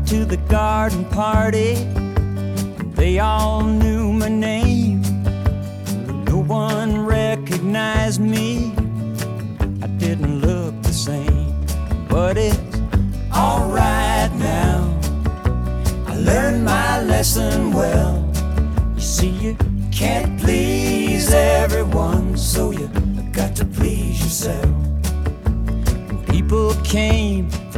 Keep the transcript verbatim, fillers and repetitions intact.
to the garden party. They all knew my name, no one recognized me. I didn't look the same, but it's alright now. I learned my lesson well. You see, you can't please everyone, so you got to please yourself. People came